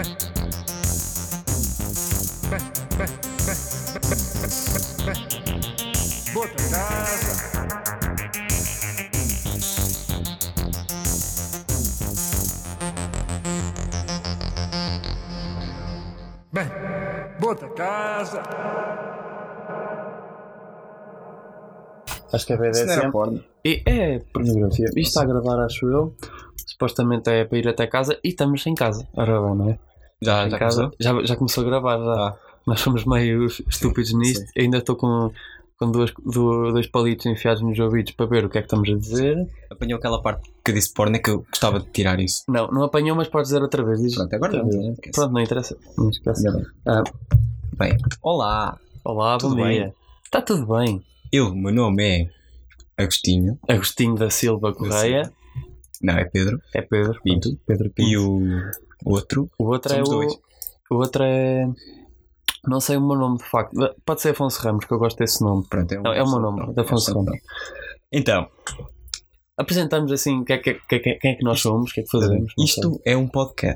Bota casa. Bem, bota casa. Acho que é Isso não era BDSM. porno. E é pornografia. Isto está a gravar, acho eu. Supostamente é para ir até casa e estamos em casa. Ora bem, não é? Já Em casa. Já começou a gravar. Já. Nós somos meio estúpidos nisto. sim. Ainda estou com dois palitos enfiados nos ouvidos para ver o que é que estamos a dizer. Apanhou aquela parte que eu disse porno, é que eu gostava de tirar isso. Não apanhou, mas podes dizer outra vez. Diz. Pronto, agora Outra não. vez. Pronto, não interessa. Não esquece. Ainda bem. Ah, Bem, olá. olá, Tudo bom bem? dia. Está tudo bem. Meu nome é Agostinho. Agostinho da Silva Correia. Não, é Pedro. É Pedro Pinto. Pedro Pinto. E o outro. O outro Somos é dois. O outro é. Não sei o meu nome de facto. Pode ser Afonso Ramos, que eu gosto desse nome. Pronto, Não, é o meu nome, de Afonso Ramos. Então, Apresentamos assim quem é que nós somos, o que é que fazemos. não sei. isto é um podcast.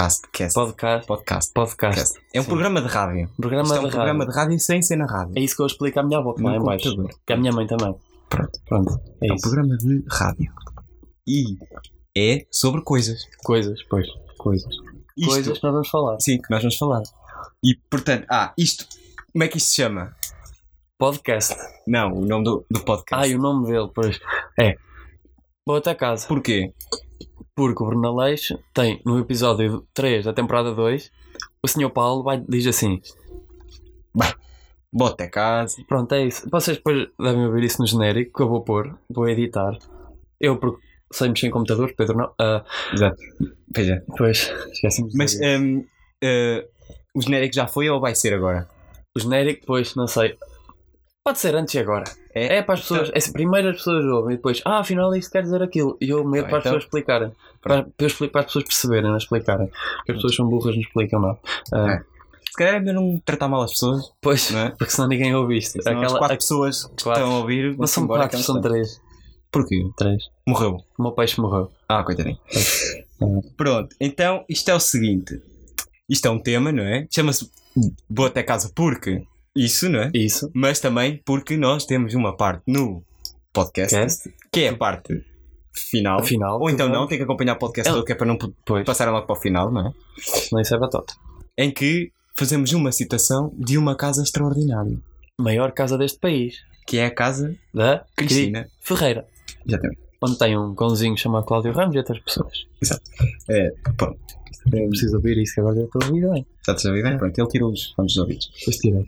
Podcast. É um Sim. programa de rádio. Programa Isto é de um programa de rádio sem ser na rádio. É isso que eu explico à minha avó, que No lá em baixo. computador. Que é a minha mãe também. Pronto. É É um isso. programa de rádio. E é sobre coisas. Coisas, pois. Coisas. Isto, Coisas que nós vamos falar. sim, que nós vamos falar. E portanto, isto, como é que isto se chama? Podcast. Não, o nome do podcast. E o nome dele, pois. É. Vou até casa. Porquê? Porque o Bruno Aleixo tem, no episódio 3 da temporada 2, o Sr. Paulo diz assim. Bota a casa. Pronto, é isso. Vocês depois devem ouvir isso no genérico, que eu vou pôr, vou editar. Eu, porque sei mexer em computadores, Pedro não. Exato. Pois é. Pois, esqueci-me de Mas dizer isso. o genérico já foi ou vai ser agora? O genérico, depois, não sei. Pode ser antes e agora. É para as pessoas. É assim, primeiro as pessoas ouvem e depois, afinal isto quer dizer aquilo. E eu medo para as Então. pessoas explicarem. Para as pessoas perceberem, não explicarem. Porque as pessoas são burras, não explicam nada. Se calhar é melhor não tratar mal as pessoas. Pois, Não é? porque senão ninguém ouve isto. Senão as 4 pessoas que quatro. estão a ouvir Não são 4, são 3. Porquê? 3. Morreu. O meu peixe morreu. Coitadinho. Pronto, então isto é o seguinte. Isto é um tema, não é? Chama-se Boa até casa porque isso, não é? Isso. Mas também porque nós temos uma parte no podcast que é a parte final. Final, Ou então tudo não, bem. tem que acompanhar o podcast todo, que é para não Pois. passar logo para o final, não é? Não, isso é batota. Em que fazemos uma citação de uma casa extraordinária, Maior casa deste país. que é a casa Da Cristina. Ferreira. Exatamente. Onde tem um cãozinho chamado Cláudio Ramos e outras pessoas. Exato. Pronto. Preciso ouvir isso, que agora já estou a ouvir bem. Já te ouvi bem? Pronto, ele tirou os fones dos ouvidos. Depois tirei.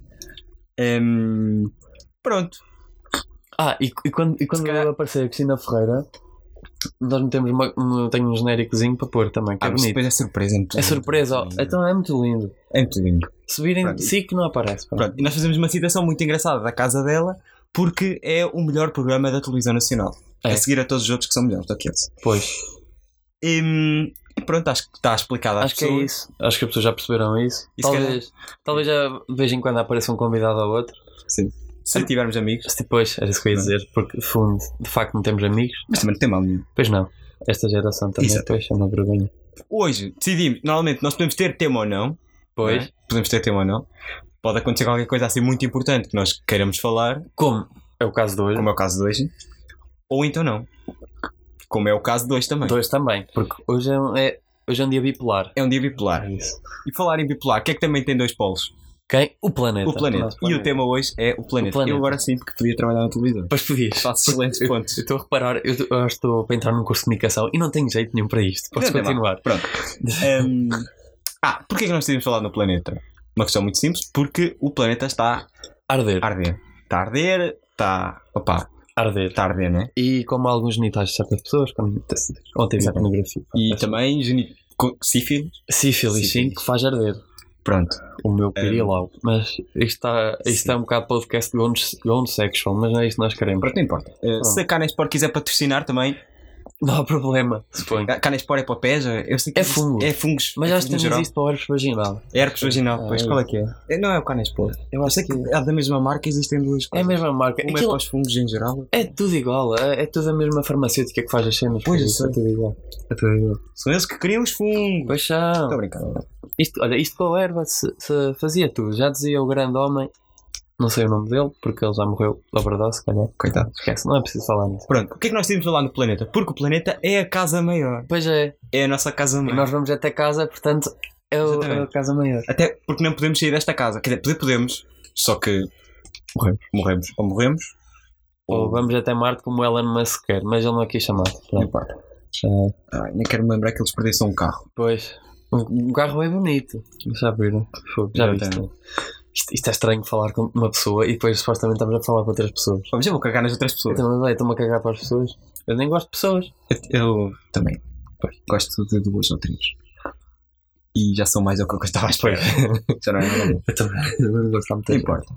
Pronto. E quando calhar- aparecer a Cristina Ferreira, nós metemos tenho um genéricozinho para pôr também, que é Mas bonito. depois é surpresa. É surpresa, ó. Então é muito lindo. É muito lindo. Se virem Pronto. de si que não aparece. pá. Pronto, e nós fazemos uma citação muito engraçada da casa dela porque é o melhor programa da televisão nacional. É. A seguir a todos os outros que são melhores do que esse. Pois. E pronto, acho que está explicado às Acho que é pessoas. isso. Acho que as pessoas já perceberam isso. E se Talvez já de vez em quando apareça um convidado ou outro. Sim. Se tivermos amigos, Mas depois, era isso que eu ia dizer, porque de fundo, de facto, não temos amigos. mas também não tem mal nenhum. Pois não. Esta geração também, Exato. pois, é uma vergonha. Hoje decidimos, normalmente nós podemos ter tema ou não. Pois. não é? Podemos ter tema ou não. Pode acontecer qualquer coisa assim muito importante que nós queiramos falar, Como é o caso de hoje. como é o caso de hoje. Ou então não. Como é o caso de hoje também. Dois também, porque hoje é um dia bipolar. É um dia bipolar. É isso. E falar em bipolar, o que é que também tem 2 polos? Quem? O planeta. O planeta. nosso E o tema hoje é o planeta. O planeta. Eu agora sinto que podia trabalhar na televisão. Pois podias. Faço excelentes pontos. Eu estou a reparar, eu acho que estou para entrar num curso de comunicação e não tenho jeito nenhum para isto. Podes Não tem continuar. mal. Pronto. Porquê é que nós decidimos falar no planeta? Uma questão muito simples. Porque o planeta está Arder. a arder. Está a arder, está... Opa, Arder. está a arder, né? E como alguns genitais de certas pessoas, como ontem vi a pornografia. E também sífilis. Sífilis, sim, que faz arder. Pronto. O meu pirilau. Mas isto é um bocado podcast gone sexual, mas não é isto que nós queremos. Pronto, não importa. Se a Canesport quiser patrocinar também, Não há problema, suponho. Canaspora é para pés? Eu sei que É fungo. É fungos. Mas é acho que fungo também geral. existe para o herpes vaginal. É herpes vaginal, pois. Ah, Qual é que é? Não é o canaspora. Eu sei que é da mesma marca, existem duas É a coisas. mesma marca. Uma é Aquilo para os fungos em geral. é tudo igual. É tudo a mesma farmacêutica que faz as cenas. Pois, eu isso sei. é tudo igual. É tudo igual. São eles que criam os fungos. Pois são. Estou a brincar. Olha, isto com a erva se fazia tudo. Já dizia o grande homem, não sei o nome dele, porque ele já morreu da overdose, se calhar. Coitado. Esquece, não é preciso falar nisso. Pronto, o que é que nós temos lá no planeta? Porque o planeta é a casa maior. Pois é, É a nossa casa e maior. nós vamos até casa, portanto, é Exatamente. a casa maior. Até porque não podemos sair desta casa. Quer dizer, podemos, só que morremos. Ou morremos, Ou vamos até Marte como Elon Musk quer, mas ele não quis chamar. não importa. Nem quero me lembrar que eles perderam um carro. Pois, o carro é bonito. Já viram? Já viste? Exatamente. Isto é estranho falar com uma pessoa e depois supostamente estamos a falar com outras pessoas. Vamos, eu vou cagar nas outras pessoas. Então, estou-me a cagar para as pessoas. Eu nem gosto de pessoas. Eu também. Pois, gosto de duas ou três. E já são mais do que eu estava à espera. Já não é nada bom. Eu também não gosto muito. Não importa.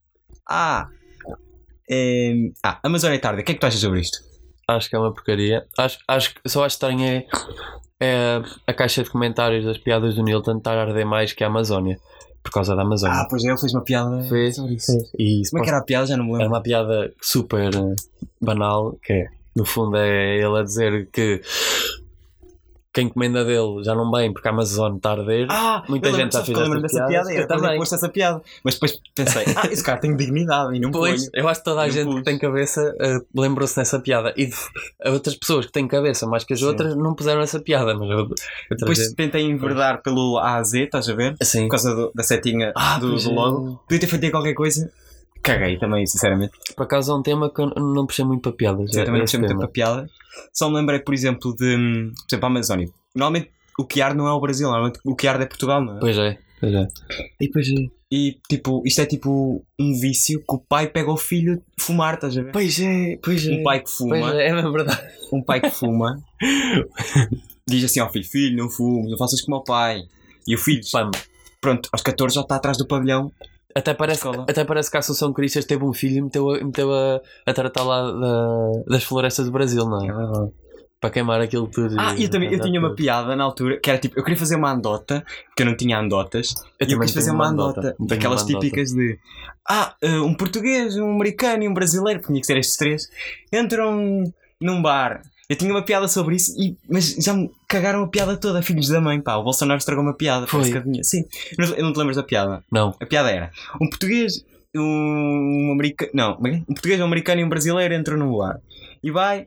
Amazónia Tarde. O que é que tu achas sobre isto? Acho que é uma porcaria. Só acho estranho é a caixa de comentários das piadas do Nilton estar a arder mais que a Amazónia. Por causa da Amazónia. Pois ele fez uma piada. Fez. sobre isso. E Como é que era a piada? Já não me era lembro. uma piada super banal, que é, no fundo é ele a dizer que quem encomenda dele já não vem porque a Amazon está a arder. Muita eu gente já fez lembro essa dessa piada. Eu também. Pôs essa piada. Mas depois pensei, esse cara tem dignidade e não Pois, ponho. eu acho que toda a Não gente pus. que tem cabeça lembrou-se dessa piada. E outras pessoas que têm cabeça mais que as Sim. outras não puseram essa piada. Mas outra Depois gente... tentei enverdar pelo A a Z, estás a ver? Assim. Por causa da setinha pois do é. logo. Podia ter feito qualquer coisa. Caguei também, sinceramente. Por acaso é um tema que eu não puxei muito para piadas. Eu também não esse puxei muito tema. para piada. Só me lembrei, por exemplo, de. Por exemplo, a Amazónia. Normalmente o que arde não é o Brasil, normalmente o que arde é Portugal, não é? Pois é. E depois é. E tipo, isto é tipo um vício que o pai pega ao filho de fumar, estás a ver? Pois é. Um pai que fuma. Pois é mesmo verdade. Um pai que fuma diz assim ao filho: filho, não fumes, não faças como o pai. E o filho, Pam. pronto, aos 14 já está atrás do pavilhão. Até parece que a Assunção Cristas teve um filho e meteu a tratar lá das florestas do Brasil, não é? Para queimar aquilo tudo. Eu tinha uma piada na altura que era tipo: eu queria fazer uma andota, que eu não tinha andotas, Eu e eu também quis fazer tenho uma uma andota. andota, Tenho daquelas uma andota. típicas de um português, um americano e um brasileiro, tinha que ser estes três, entram num bar. Eu tinha uma piada sobre isso, mas já me cagaram a piada toda, filhos da mãe, pá. O Bolsonaro estragou uma piada. Foi. parece que adivinha. Sim, eu não te lembras da piada. Não. A piada era: um português, um americano. Não, um português, um americano e um brasileiro entram num bar. E vai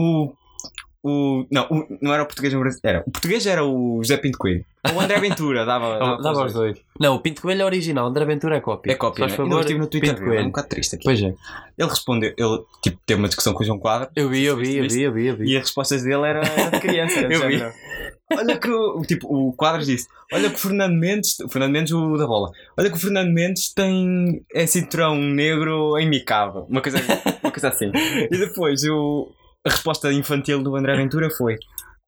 não era o português, era o português era o José Pinto Coelho. O André Ventura dava Dava aos dois. Não, o Pinto Coelho é original, André Ventura é cópia. É cópia, Faz né? favor, Eu estive no Twitter, Pinto é um Coelho. bocado triste aqui. Pois é. Ele respondeu, ele tipo, teve uma discussão com o João Quadro. Eu vi. E as respostas dele eram de criança. Era de Eu vi. género. Olha que o Quadros disse: olha que o Fernando Mendes, o da bola, olha que o Fernando Mendes tem cinturão negro em micado. Uma coisa assim. E depois a resposta infantil do André Ventura foi: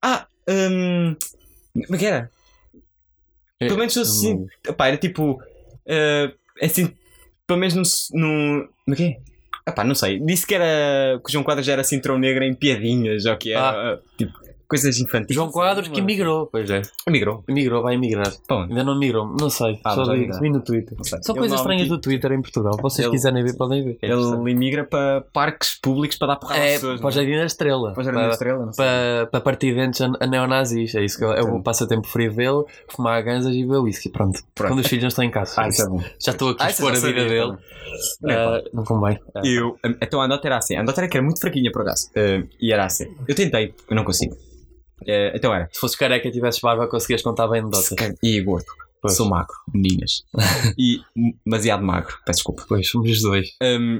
como é que era? Pelo menos assim. Pá, era tipo. Assim. Pelo menos no. Como é que é? Não sei. Disse que o João Quadros já era cinturão negro em piadinhas, ou que era. Tipo, coisas infantis. João Quadros que emigrou, pois é. Emigrou. Vai emigrar. Bom, Ainda não migrou, não sei. mas Só vai vi migrar. no Twitter. não sei. São Ele coisas não- estranhas do Twitter em Portugal. Vocês Ele- quiserem ver, podem ver. Ele emigra para parques públicos para dar porrada às pessoas. Para o Jardim da Estrela. Para o Jardim da Estrela, não sei. Para partir dentes a neonazis. É isso que é o passatempo preferido dele. Fumar ganzas e beber whisky. Pronto. Quando os filhos não estão em casa. Isso é bom. Já estou aqui a isso expor a já vida sabia dele. também. Não convém. Então a andota era assim. A andota era que era muito fraquinha, por acaso. E era assim. Eu tentei, eu não consigo. Então era. Se fosse careca e tivesses barba, conseguias contar bem anedotas. E gordo. Pois. Sou magro, meninas. E demasiado magro, peço desculpa. Pois, somos os dois.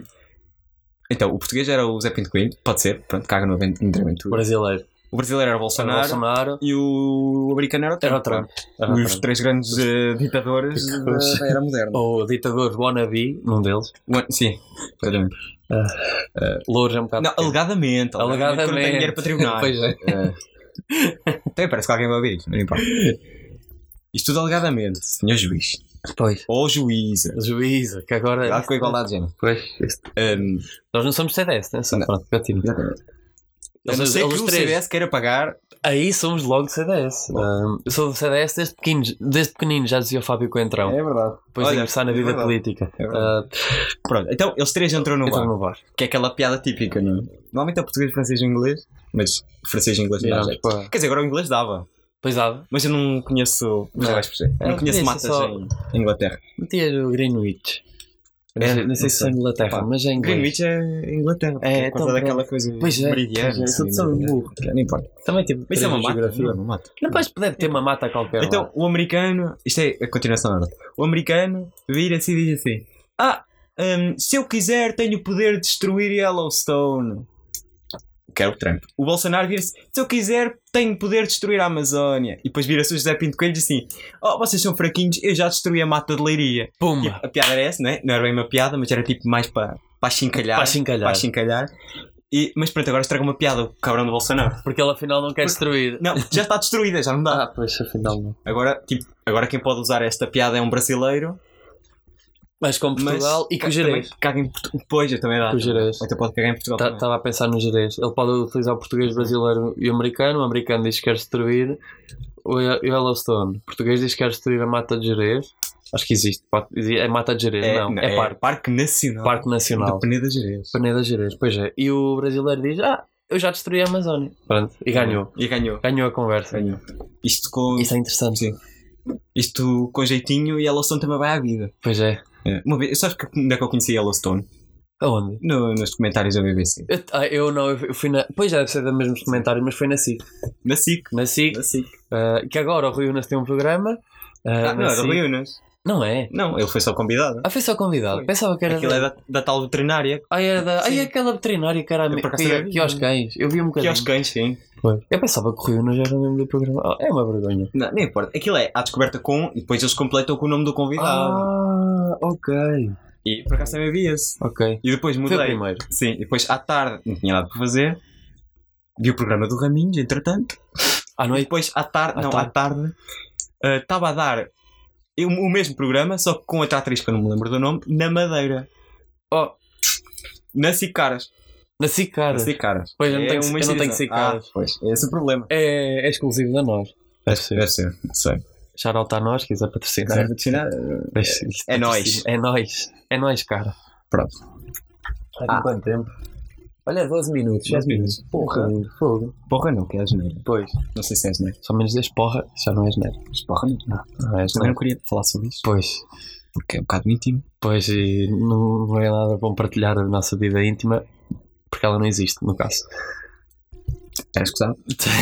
Então, o português era o Zé Pinto Coelho, pode ser, pronto, caga no André Ventura. Brasileiro. O brasileiro era o Bolsonaro, e o americano era o Trump. Era o Trump. Era o Os Trump. três grandes ditadores da era moderna. O ditador wannabe, num deles. Sim, exatamente. Louros é um bocado. Não, pequeno. alegadamente. Que eu não tenho dinheiro para tribunais. Pois é. Também parece que alguém vai ouvir isto, não importa. Isto tudo alegadamente, senhor juiz. Pois. Ou juíza. Juíza, que agora. Cuidado com a igualdade de género. Pois. Nós não somos CDS, né? Só Não. pronto, continua. Exatamente. A não ser que o CDS queira pagar. Aí somos logo do CDS. Eu sou do CDS desde pequenino, já dizia o Fábio Coentrão. É verdade. Depois de ingressar na vida política. É verdade. Pronto, então eles três entram no bar. Que é aquela piada típica, não é? Normalmente é português, francês e inglês, mas francês e inglês não dá jeito. Quer dizer, agora o inglês dava. Pois dava. Mas eu não conheço. Já vais perceber. Não conheço matas em Inglaterra. Metias o Greenwich. Não sei se é Inglaterra, mas é inglês. Greenwich é Inglaterra. É por causa daquela coisa meridiana. Sou burro. Não importa. Também tipo. Isso é uma mata. Não deve ter uma mata qualquer. Então, o americano. Isto é a continuação da nota. O americano vira-se e diz assim: se eu quiser, tenho o poder de destruir Yellowstone. Que era o Trump. O Bolsonaro vira-se: se eu quiser, tenho o poder de destruir a Amazónia. E depois vira-se o José Pinto Coelho e diz assim: vocês são fraquinhos, eu já destruí a mata de Leiria. Pumba. Tipo, a piada era essa, não é? Não era bem uma piada, mas era tipo mais para chincalhar. Para chincalhar. Mas pronto, agora estraga uma piada o cabrão do Bolsonaro. Porque ele afinal não quer destruir. Não, já está destruída, já não dá. Pois afinal não. Agora quem pode usar esta piada é um brasileiro. Mas com Portugal e com o Jerez. Caga em Portugal. Pois, eu também dá. Com o Jerez. Então pode cagar em Portugal. Estava a pensar no Jerez. Ele pode utilizar o português, brasileiro e o americano. O americano diz que quer destruir o Yellowstone. O português diz que quer destruir a mata de Jerez. Acho que existe. É mata de Jerez. Não, é Parque Nacional. Parque Nacional. Da Peneda Jerez. Peneda Jerez, pois é. E o brasileiro diz: eu já destruí a Amazónia. Pronto. E ganhou. Ganhou a conversa. Isso é interessante. Sim. Isto com jeitinho e Yellowstone também vai à vida. Pois é. Uma vez, sabes onde é que eu conheci Yellowstone? Aonde? Nos comentários da BBC. Eu fui na. Pois já deve ser dos mesmos comentários, mas foi na SIC. Na SIC. Que agora o Rui Unas tem um programa. Não, era o Rui Unas. Não é? Não, ele foi só convidado. Foi só convidado. Foi. Pensava que era. Aquilo é da tal veterinária. Era da. Aquela veterinária que era que aos cães. Eu vi um bocadinho. Que aos cães, sim. Foi. Eu pensava que o Rui Unas já era o nome do programa. É uma vergonha. Não importa. Aquilo é à descoberta com e depois eles completam com o nome do convidado. Ok. E por acaso também vi esse. Ok. E depois mudei. Foi o primeiro. Sim, e depois à tarde não tinha nada para fazer. Vi o programa do Raminhos, entretanto. E depois à tarde estava a dar o mesmo programa, só que com outra atriz que eu não me lembro do nome, na Madeira. Na Cicaras. Na Cicaras. Pois eu não tenho que Cicaras. Pois, é esse o problema. É exclusivo da nós. Deve ser. Sei. Shout-out a nós, quiser patrocinar. É nóis, cara. Pronto. Há quanto tempo? Olha, 12 minutos. 12 minutos. Fogo. Porra não, que é asneira. Pois. Não sei se é asneira. Só menos dizes porra, já não é asneira. Porra não. Não é asneira. Também não queria falar sobre isso. Pois. Porque é um bocado íntimo. Pois, e não é nada bom partilhar a nossa vida íntima, porque ela não existe, no caso. Era escusado.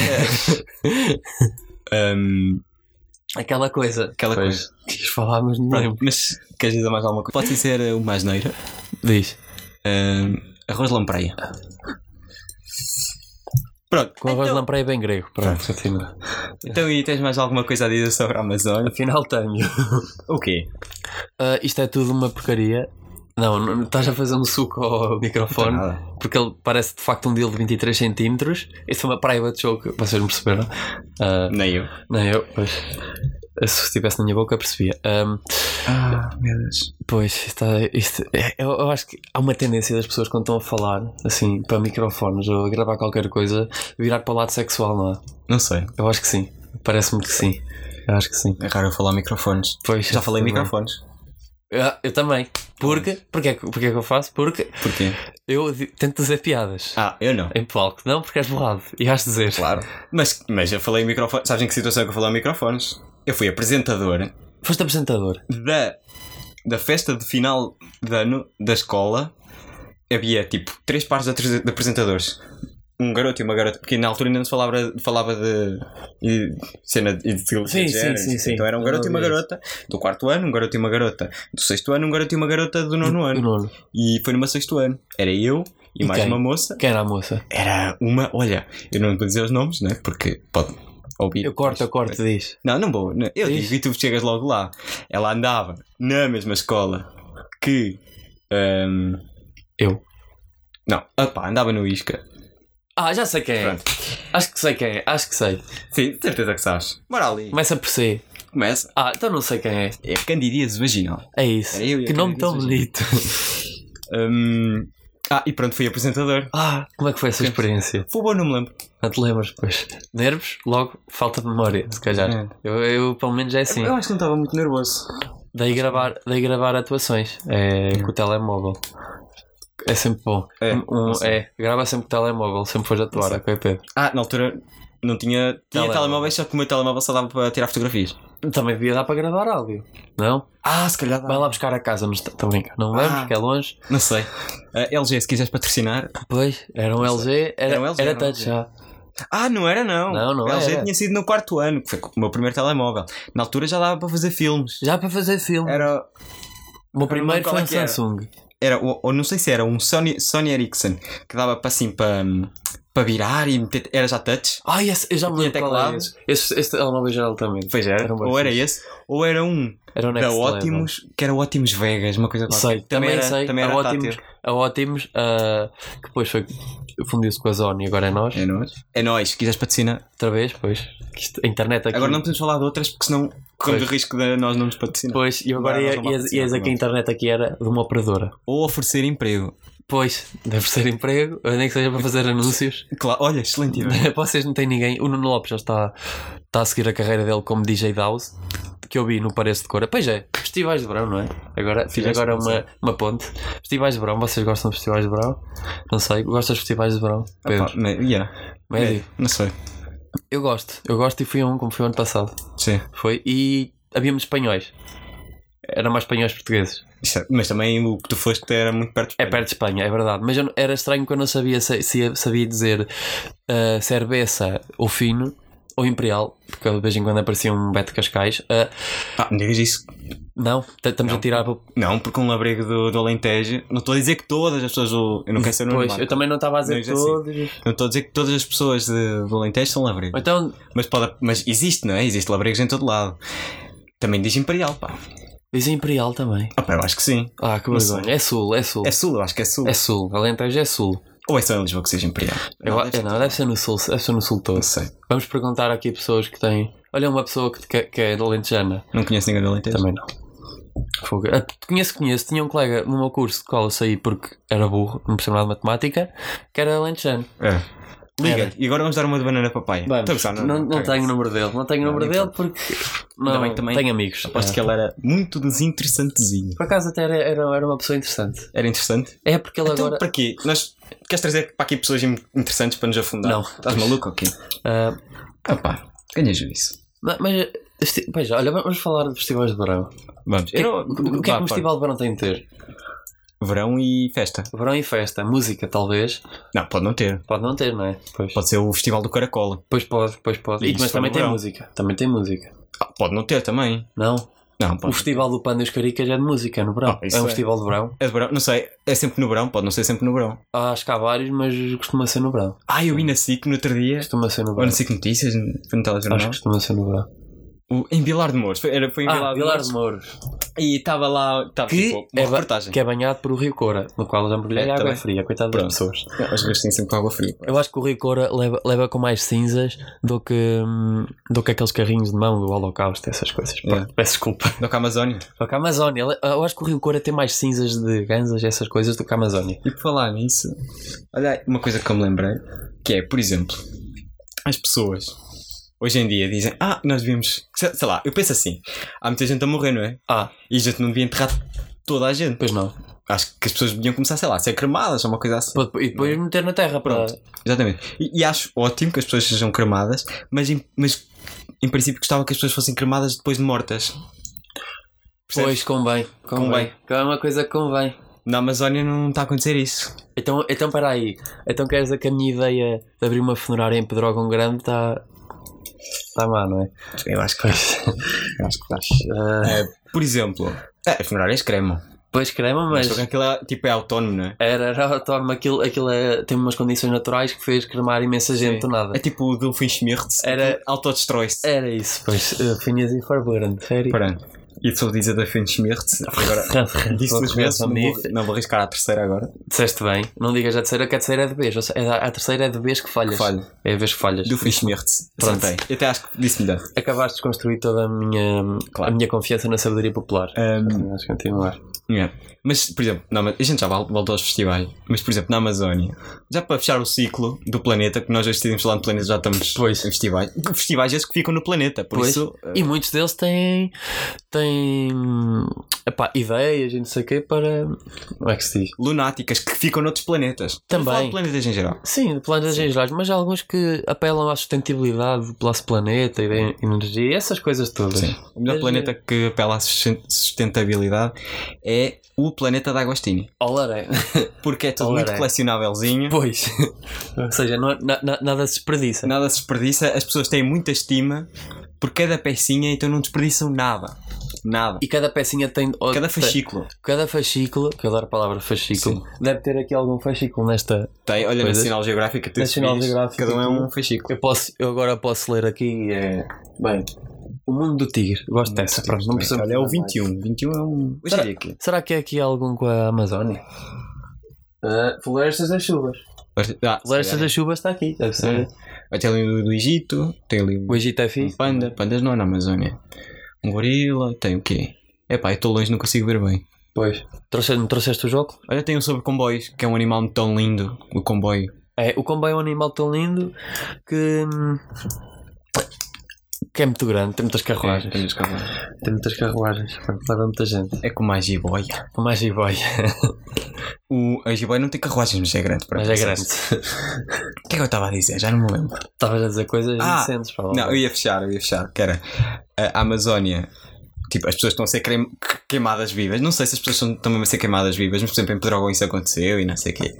Aquela coisa. Quis falar, mas não lembro. Mas queres dizer mais alguma coisa? Pode ser uma asneira. Diz. Arroz lampreia. Pronto. Com arroz lampreia bem grego. Pronto. Então, e tens mais alguma coisa a dizer sobre a Amazónia? Afinal tenho. O quê? Isto é tudo uma porcaria. Não estás a fazer um suco ao microfone, porque ele parece de facto um deal de 23 cm. Isso foi uma private joke, vocês me perceberam? Nem eu, pois. Se estivesse na minha boca, percebia. Meu Deus. Pois, eu acho que há uma tendência das pessoas quando estão a falar, assim, para microfones ou a gravar qualquer coisa, virar para o lado sexual, não é? Não sei. Eu acho que sim. Parece-me que sim. Eu acho que sim. É raro eu falar microfones. Pois, já falei microfones. Eu também. Porquê que eu faço? Porquê? Eu tento dizer piadas. Eu não. Em palco. Não, porque és borrado. E has de dizer. Claro. Mas eu falei microfones. Sabes em que situação que eu falei microfones? Eu fui apresentador. Foste apresentador? Da festa de final de ano da escola. Havia tipo 3 pares de apresentadores. Um garoto e uma garota, porque na altura ainda não se falava de cena de ideologia de género. Sim. Então era um garoto e uma garota do 4º ano, um garoto e uma garota do 6º ano, um garoto e uma garota do 9º ano. E foi numa 6º ano. Era eu e mais uma moça. Quem era a moça? Era uma, olha, eu não vou dizer os nomes, né? Porque pode ouvir. Eu corto, diz. Não vou. Não. Eu digo e tu chegas logo lá. Ela andava na mesma escola que eu. Não, andava no Isca. Já sei quem é. Pronto. Acho que sei quem é. Sim, de certeza que sabes. Bora ali. Começa por C. Começa. Então não sei quem é. É Candidíase Vaginal. É isso. Que nome tão bonito. E pronto, fui apresentador. Como é que foi essa experiência? Foi bom, não me lembro. Não te lembras, pois? Nervos, logo, falta de memória, se calhar. Eu pelo menos é assim. Eu acho que não estava muito nervoso. Daí gravar atuações com o telemóvel. É sempre bom. Grava sempre com o telemóvel, sempre fores atuar, ok, Pedro? Na altura não tinha telemóveis, só que o meu telemóvel só dava para tirar fotografias. Também devia dar para gravar áudio, não? Se calhar dá. Vai lá buscar a casa, não está a brincar. Não vamos, porque é longe. Não sei. LG, se quiseres patrocinar. Pois, era um LG, era touch já. Não era não. Não LG era. tinha sido no 4º ano, que foi o meu primeiro telemóvel. Na altura já dava para fazer filmes. Já para fazer filme. Era... O meu primeiro foi um Samsung. Ou não sei se era um Sony Ericsson, que dava para assim para virar e meter, era já touch. Eu já me lembro qual é esse telemóvel já também. Pois era. Ou era esse, ou era um da Optimus, que era o Optimus Vegas, uma coisa qualquer. Também era a Optimus, que depois fundiu-se com a Sony e agora é nós. É nós, se quiseres patrocinar. Outra vez, pois. A internet aqui. Agora não podemos falar de outras porque senão corremos o risco de nós não nos patrocinar. Pois, e agora ias a que a internet aqui era de uma operadora. Ou oferecer emprego. Pois, deve ser emprego, nem que seja para fazer anúncios. Claro, olha, excelente ideia. Vocês não têm ninguém. O Nuno Lopes já está a seguir a carreira dele como DJ House, que eu vi no Pareço de Cora. Pois é, festivais de verão, não é? Fiz agora uma ponte. Festivais de verão, vocês gostam de festivais de verão? Não sei, gostas de festivais de verão? Pedro? Médio? Não sei. Eu gosto e fui a um, como foi o ano passado. Sim. Foi, e havíamos espanhóis. Era mais espanhóis portugueses. Mas também o que tu foste era muito perto de Espanha. É perto de Espanha, é verdade. Mas era estranho que eu não sabia se sabia dizer cerveça ou fino ou imperial, porque de vez em quando aparecia um Beto Cascais. Não digas isso. Não, estamos a tirar. Não, porque um labrego do Alentejo. Não estou a dizer que todas as pessoas eu não quero ser normal. Pois, eu também não estava a dizer todos. Assim. Não estou a dizer que todas as pessoas do Alentejo são labregos. Então... Mas existe, não é? Existe labregos em todo lado. Também diz imperial, pá. Diz imperial também. Eu acho que sim. Que vergonha. É sul. É sul, eu acho que é sul. É sul, Alentejo é sul. Ou é só em Lisboa que seja imperial? Deve ser no sul. Deve ser no sul todo. Não sei. Vamos perguntar aqui a pessoas que têm. Olha, uma pessoa que é de Alentejana. Não conhece ninguém de Alentejo? Também não. Conheço. Tinha um colega no meu curso de qual eu saí porque era burro, não percebia nada de matemática, que era alentejano. Liga, e agora vamos dar uma de banana papai. Não tenho o número dele. Não tenho o número dele porque não tenho amigos. Aposto que ele era muito desinteressantezinho. Por acaso até era uma pessoa interessante. Era interessante? É porque ele agora... Para quê? Queres trazer para aqui pessoas interessantes para nos afundar? Não. Estás maluco ou quê? Ganhas isso. Mas olha, vamos falar de festivais de verão. Vamos. O que é que um festival de verão tem de ter? Verão e festa. Verão e festa. Música, talvez. Não, pode não ter. Pode não ter, não é? Pois. Pode ser o Festival do Caracola. Pois pode. Mas também tem música. Também tem música. Pode não ter também. Não? Não, pode. O Festival do Pão das Caricas é de música, é no verão. É um festival de verão. É de verão, não sei. É sempre no verão, pode não ser sempre no verão. Acho que há vários, mas costuma ser no verão. Eu vi na SIC no outro dia. Costuma ser no verão. Ou na SIC Notícias, foi no telejornal. Acho que costuma ser no verão. Em Vilar de Mouros. Foi em Vilar de Mouros. E estava lá, tipo, uma reportagem. Que é banhado por o Rio Cora, no qual eu já mergulhei água fria, coitado das pessoas. As vezes têm sempre água fria. Eu acho que o Rio Cora leva com mais cinzas do que aqueles carrinhos de mão do Holocausto, essas coisas. Peço desculpa. Do que a Amazónia. Do que a Amazónia. Eu acho que o Rio Cora tem mais cinzas de ganzas, essas coisas, do que a Amazónia. E por falar nisso, olha, uma coisa que eu me lembrei, que é, por exemplo, as pessoas hoje em dia dizem, nós devíamos, sei lá, eu penso assim, há muita gente a morrer, não é? E a gente não devia enterrar toda a gente. Pois não. Acho que as pessoas deviam começar, sei lá, a ser cremadas ou uma coisa assim. E depois meter na terra. Pronto. Exatamente. E acho ótimo que as pessoas sejam cremadas, mas em princípio gostava que as pessoas fossem cremadas depois de mortas. Percebes? Pois, convém. É uma coisa que convém. Na Amazónia não está a acontecer isso. Então espera aí. Então queres dizer que a minha ideia de abrir uma funerária em Pedrógão Grande está má, não é? Eu acho que estás. Por exemplo, as funerárias cremam. Pois cremam, mas aquilo é autónomo, não é? Era autónomo. Aquilo tem umas condições naturais que fez cremar imensa gente do nada. É tipo o Doofenshmirtz. Autodestrói-se. Era isso, pois. Phineas e Ferb, sério. Pronto. E tu dizer da Doofenshmirtz. Agora disse duas vezes, não vou arriscar a terceira agora. Disseste bem. Não digas a terceira, que a terceira é de vez. A terceira é de vez que falhas. É a vez que falhas. Doofenshmirtz. Pronto. Eu até acho que disse melhor. Acabaste de construir toda a minha confiança na sabedoria popular. Vamos continuar. Yeah. Mas, por exemplo, mas a gente já voltou aos festivais, mas, por exemplo, na Amazónia, já para fechar o ciclo do planeta, que nós já estivemos lá no planeta, já estamos em festivais. Festivais esses que ficam no planeta, por isso... E muitos deles têm ideias e não sei o quê para... Como é que se diz? Lunáticas que ficam noutros planetas. Também. De planetas em geral. Sim, de planetas em geral, mas há alguns que apelam à sustentabilidade do nosso planeta e da energia, essas coisas todas. Sim. O melhor planeta que apela à sustentabilidade é o planeta da Agostinho. Olaré. Porque é tudo muito colecionávelzinho. Pois. Ou seja, nada se desperdiça. Nada se desperdiça. As pessoas têm muita estima por cada pecinha, então não desperdiçam nada. Nada. E cada pecinha tem... Cada fascículo. Cada fascículo, que eu adoro a palavra fascículo, sim, deve ter aqui algum fascículo nesta... Tem, olha, no National Geographic, cada um é um fascículo. Eu agora posso ler aqui, bem... O Mundo do Tigre, gosto dessa. Pronto, não precisa. Olha, é o 21. 21 é um... Será que é aqui algum com a Amazónia? Florestas das Chuvas. Florestas das Chuvas está aqui, deve ser. Vai ter ali do Egito, tem ali o Egito é fixe. Um panda, pandas não é na Amazónia. Um gorila, tem o quê? Epá, eu estou longe, não consigo ver bem. Pois. Trouxeste o jogo? Olha, tem um sobre comboios, que é um animal tão lindo, o comboio. O comboio é um animal tão lindo que é muito grande, tem muitas carruagens. Tem muitas carruagens, leva muita gente. É como a jiboia. Como a jiboia. A jiboia não tem carruagens, mas é grande. Mas é grande. O que é que eu estava a dizer? Já não me lembro. Estavas a dizer coisas inocentes. Não, eu ia fechar. Que era a Amazónia. Tipo, as pessoas estão a ser queimadas vivas. Não sei se as pessoas estão mesmo a ser queimadas vivas, mas por exemplo em Pedrógão isso aconteceu e não sei o quê.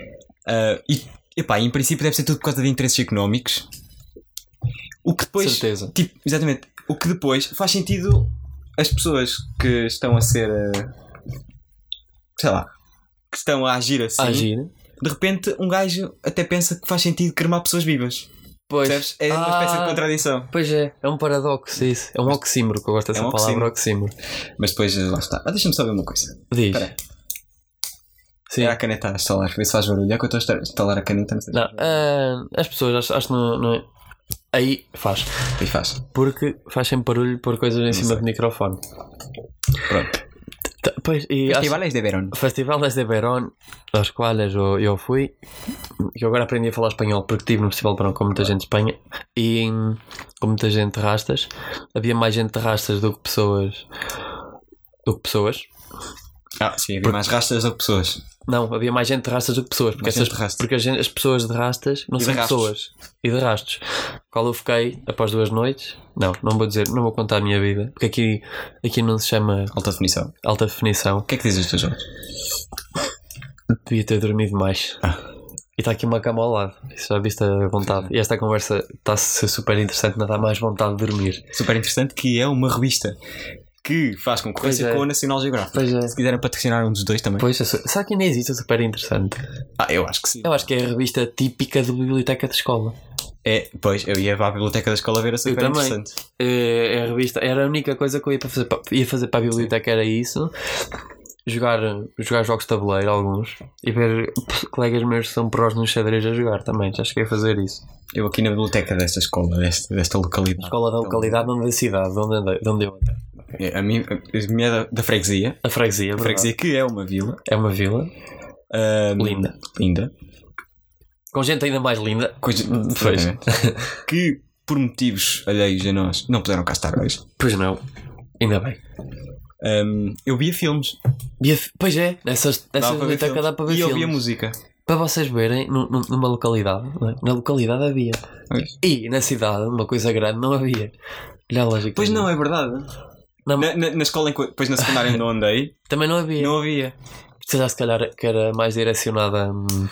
Em princípio deve ser tudo por causa de interesses económicos. O que depois... Certeza. Tipo, exatamente. O que depois faz sentido as pessoas que estão a ser... sei lá. Que estão a agir assim. De repente um gajo até pensa que faz sentido cremar pessoas vivas. Pois. Percebes? É uma espécie de contradição. Pois é um paradoxo isso. É um oxímoro, que eu gosto dessa palavra, oxímoro. Mas depois lá está. Deixa-me só ver uma coisa. Diz. Espera aí. Sim. Era a caneta a estalar, vê se faz barulho. É que eu estou a estalar a caneta, não sei. Não, as pessoas acho que não. Aí faz. Aí faz. Porque faz sempre barulho por coisas em cima do microfone. Pronto. Festivales de Verón, aos quais eu fui. Eu agora aprendi a falar espanhol porque estive no Festival de Verón com muita gente de Espanha e com muita gente de rastas. Havia mais gente de rastas do que pessoas. Sim, havia mais rastas do que pessoas. Não, havia mais gente de rastas do que pessoas. Porque as pessoas de rastas não são pessoas. E de rastos. Qual eu fiquei após 2 noites. Não vou contar a minha vida. Porque aqui não se chama Alta definição. O que é que dizes tu, Jorge? Devia ter dormido mais. E está aqui uma cama ao lado. Isso já viste a vontade. E esta conversa está a ser super interessante. Não dá mais vontade de dormir. Super interessante, que é uma revista que faz concorrência com o National Geographic. Se quiserem patrocinar um dos dois também. Pois, será que ainda existe o Super Interessante? Eu acho que sim. Eu acho que é a revista típica da biblioteca de escola. Pois, eu ia para a biblioteca da escola ver a Super Interessante. A revista era a única coisa que eu ia fazer para a biblioteca, era isso. Jogar jogos de tabuleiro, alguns. E ver colegas meus que são prós no xadrez a jogar também. Já cheguei a fazer isso. Eu aqui na biblioteca desta escola, desta localidade. Escola da localidade, não da cidade, de onde eu andei. A minha é da freguesia. A freguesia que é uma vila. É uma vila. Linda. Com gente ainda mais linda. Que por motivos alheios a nós não puderam cá estar hoje. Pois não. Ainda bem. Eu via filmes. Pois é. Nessa biblioteca dá para ver filmes. E eu via música. Para vocês verem, numa localidade, não é? Na localidade havia. E na cidade, uma coisa grande, não havia. Pois não, é verdade. Não. Na escola, depois na secundária onde eu andei, também não havia. Se calhar que era mais direcionada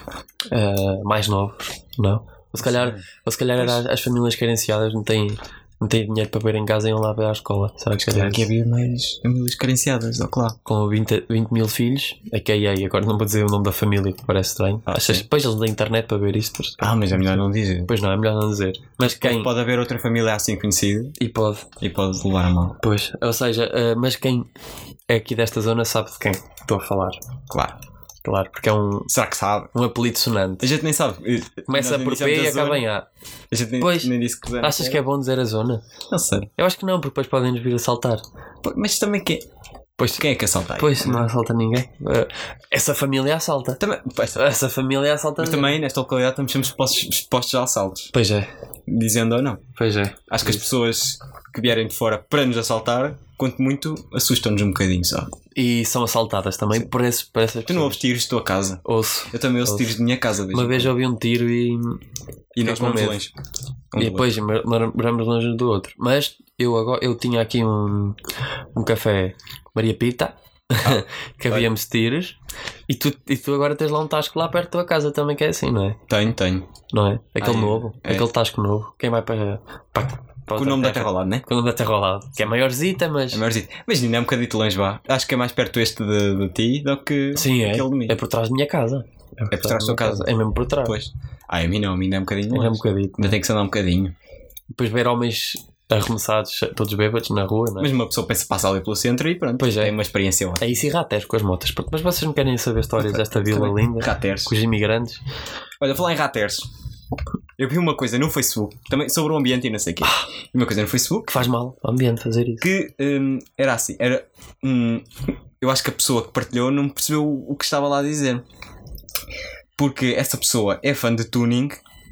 a mais novos, não? Ou se calhar era as famílias carenciadas, não têm dinheiro para ver em casa e iam lá ver à escola. Será que havia mais famílias carenciadas, claro. Com 20 mil filhos, agora não vou dizer o nome da família, que parece estranho. Depois eles da internet para ver isto. Mas é melhor não dizer. Pois não, é melhor não dizer. Mas pode haver outra família assim conhecida. E pode levar a mal. Pois, ou seja, mas quem é aqui desta zona sabe de quem estou a falar. Claro, porque é será que sabe? Um apelido sonante. A gente nem sabe. Começa por P e acaba em A. A gente nem disse que achas que é bom dizer a zona? Não sei. Eu acho que não, porque depois podem nos vir a saltar. Mas também que Pois, Quem é que assalta aí? pois não assalta ninguém. Essa família assalta. Também, Essa família assalta mas ninguém. também, nesta localidade, estamos sempre expostos a assaltos. Pois é, Dizendo ou não. pois é. Acho que as pessoas que vierem de fora para nos assaltar, quanto muito, assustam-nos um bocadinho, sabe? E são assaltadas também por essas Tu não pessoas. ouves tiros de tua casa. Ouço. Eu também ouço tiros de minha casa. Uma vez ouvi um tiro e nós com vamos medo. longe. E depois moramos longe um do outro. Mas eu tinha aqui um café Maria Pita que havíamos tiros e tu agora tens lá um tasco lá perto da tua casa também que é assim, não é? Tenho. Não é? Aquele Ah, é. novo, É. aquele tasco novo. Quem vai para Com o outra nome da terra ao lado, né? Com o nome da terra ao lado. Que é maiorzita, mas. É maiorzinho. Mas ainda é um bocadito longe, vá. Acho que é mais perto este de ti do que Sim, é. aquele de mim. É por trás da minha casa. É por trás da tua casa. É mesmo por trás. Pois. A mim não, a mim ainda é um bocadinho É longe. um bocadinho. Ainda tem que se andar um bocadinho. Depois ver homens arremessados, todos bêbados na rua, não é? Mas uma pessoa pensa passa ali pelo centro e pronto. Pois é. Tem uma experiência lá. É isso e rateros com as motas. Mas vocês não querem saber histórias desta vila linda? Raters. Com os imigrantes? Olha, falar em raters. Eu vi uma coisa no Facebook, também sobre o ambiente e não sei o quê. Uma coisa no Facebook Que faz mal ao ambiente fazer isso. que era assim. Eu acho que a pessoa que partilhou não percebeu o que estava lá a dizer. Porque essa pessoa é fã de tuning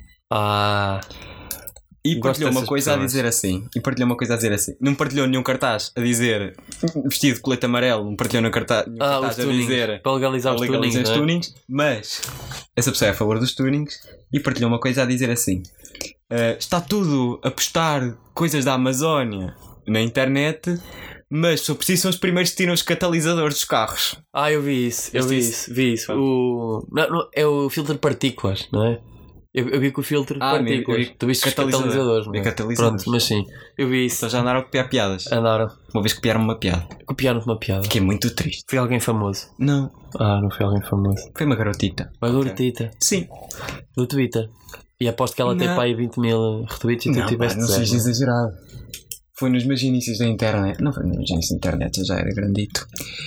e Gosto partilhou uma dessas coisa pessoas. a dizer assim. Não partilhou nenhum cartaz a dizer vestido de colete amarelo, não partilhou nenhum cartaz Os a tunings. dizer Para legalizar os tunings, legalizem os não é? tunings, mas essa pessoa é a favor dos tunings e partilhou uma coisa a dizer assim: está tudo a postar coisas da Amazónia na internet, mas só preciso são os primeiros que tiram os catalisadores dos carros. Eu vi isso. Vi isso. Não, é o filtro de partículas, não é? Eu vi que o filtro de partículas. Tu viste os catalisadores, não é? Catalisadores. Pronto, mas sim. Eu vi isso. Então já andaram a copiar piadas. Andaram. Uma vez copiaram uma piada. Copiaram-te uma piada. Que é muito triste. Foi alguém famoso. Não, Não foi alguém famoso. foi uma garotita. Uma garotita Sim. do Twitter. E aposto que ela teve Não. para aí 20 mil retweets e tu tiveste não zero. seja exagerado. Foi nos meus inícios da internet. Não foi nos meus inícios da internet, eu já era grandito.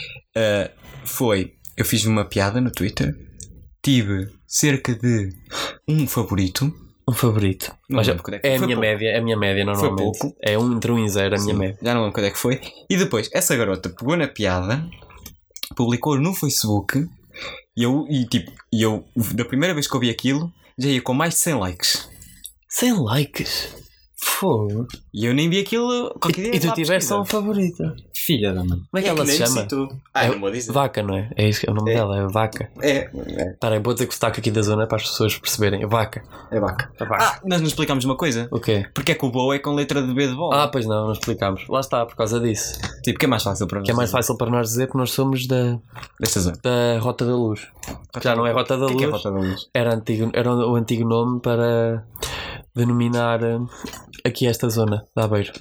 Eu fiz uma piada no Twitter. Tive cerca de um favorito. Um favorito. Não Mas lembro quando é que é a foi minha pouco. média, é a minha média normalmente. pouco. É entre 1 e 0 a minha Sim, média. já não lembro quando é que foi. E depois, essa garota pegou na piada, publicou no Facebook. E eu, da primeira vez que eu vi aquilo, já ia com mais de 100 likes. 100 likes? Fogo. E eu nem vi aquilo. qualquer dia E tu lá tiveste só um pesquisar. favorito. Filha da mãe. Como é que ela se chama? Não vou dizer. Vaca, não é? É isso que é o nome dela, é Vaca. É Espera aí, vou dizer que o sotaque aqui da zona é para as pessoas perceberem. Vaca. vaca. A vaca. Nós não explicámos uma coisa. O quê? Porque é que o boa é com letra de B de bola? Pois não explicámos. Lá está, por causa disso. Tipo, que é mais fácil para nós. Que é mais fácil para nós dizer que nós somos Desta zona. da Rota da Luz. Já não é Rota da O que é Luz. Rota da Luz? Era o antigo nome para denominar aqui esta zona de Aveiro.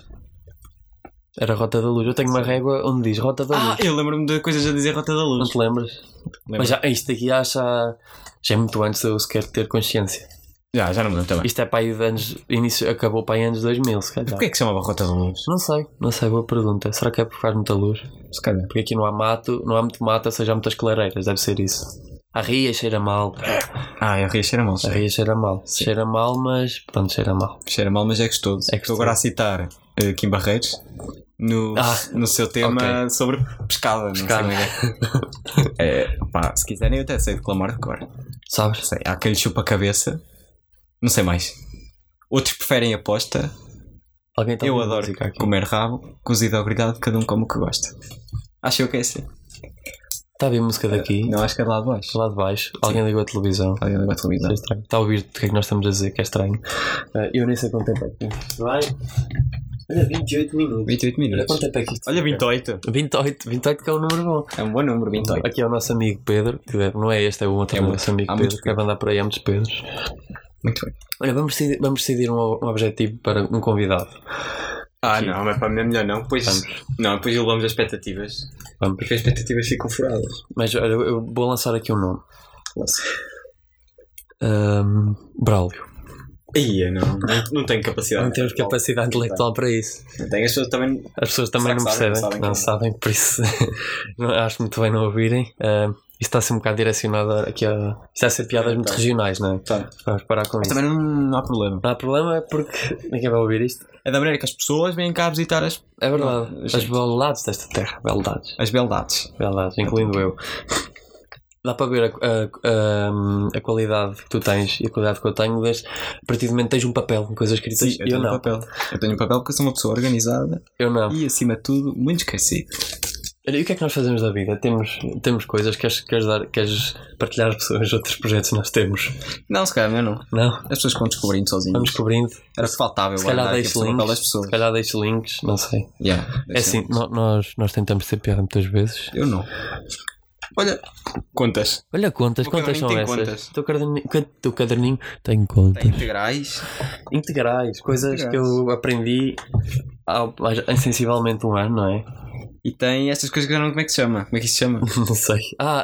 Era Rota da Luz. Eu tenho uma régua onde diz Rota da Luz. Eu lembro-me de coisas a dizer Rota da Não Luz. te lembras? Lembro. Mas isto aqui já é muito antes de eu sequer ter consciência. Já não me lembro também. Isto é para aí de anos. Acabou para aí anos 2000, se calhar. Porquê é que se chamava Rota da Luz? Não sei, boa pergunta. Será que é porque faz muita luz? Se calhar. Porque aqui não há mato, não há muito mato, ou seja, há muitas clareiras, deve ser isso. A ria cheira mal. A Ria cheira mal. A ria cheira mal. Cheira mal, mas pronto, cheira mal. Cheira mal, mas é gostoso. É Estou agora a citar Kim Barreiros no seu tema sobre pescada. Não sei Pescada. como é. Pá, se quiserem, eu até sei declamar de cor. Sabes? Sei, há quem lhe chupa a cabeça. Não sei mais. Outros preferem aposta. Alguém está a Eu ouvir adoro música aqui. comer rabo, cozido ao grelhado, cada um come o que gosta. Acho eu que é assim. Está a ouvir música daqui? Não, acho que é de lá de baixo. Lá de baixo. Alguém ligou a televisão. Alguém ligou a televisão. Isso é estranho. Está a ouvir o que é que nós estamos a dizer, que é estranho. Eu nem sei quanto tempo é aqui. Vai. Olha, 28 minutos. 28 Olha minutos. quanto tempo é aqui. Olha, 28. 28 que é um número bom. É um bom número, 28. Aqui é o nosso amigo Pedro, que não é este, é o outro É nosso amigo há Pedro, muitos que vai andar por aí, há muitos Pedros. Muito bem. Olha, vamos decidir um objetivo para um convidado. Não, mas para mim é melhor não. Depois elevamos as expectativas. Vamos. Porque as expectativas ficam furadas. Mas olha, eu vou lançar aqui um nome. Braulio. Não tenho capacidade. Não temos capacidade intelectual para isso. Não tenho, as pessoas também. As pessoas também Será não que sabem? percebem. Não sabem, por isso acho muito bem não ouvirem. está a ser um bocado direcionado aqui a. Isto está a ser piadas muito regionais, não é? Tá. Vamos parar com Mas isso. também não há problema. Não há problema, é porque ninguém vai ouvir isto. É da maneira que as pessoas vêm cá visitar as É verdade. Não, As gente. beldades desta terra. beldades. Beldades, incluindo eu. Dá para ver a qualidade que tu tens e a qualidade que eu tenho desde, a partir do momento que tens um papel com coisas escritas. Sim, eu tenho não. papel. Eu tenho um papel porque eu sou uma pessoa organizada Eu não. e, acima de tudo, muito esquecido. Olha, e o que é que nós fazemos da vida? Temos coisas, queres partilhar as pessoas, outros projetos que nós temos? Não, se calhar, eu não. Não? As pessoas vão descobrindo sozinhas. Vamos descobrindo. Era o que faltava, eu Se calhar guardar aqui deixo o papel das links. pessoas. Se calhar deixo links, não sei. Yeah, É assim, nós tentamos ter piada muitas vezes. Eu não. Olha, contas. Olha, contas O caderninho são tem essas? contas. O teu caderninho tem contas. Tem integrais. Integrais, coisas Integrais. que eu aprendi há sensivelmente um ano, não é? E tem estas coisas que eu não sei como é que se chama. Como é que isso se chama? Não sei.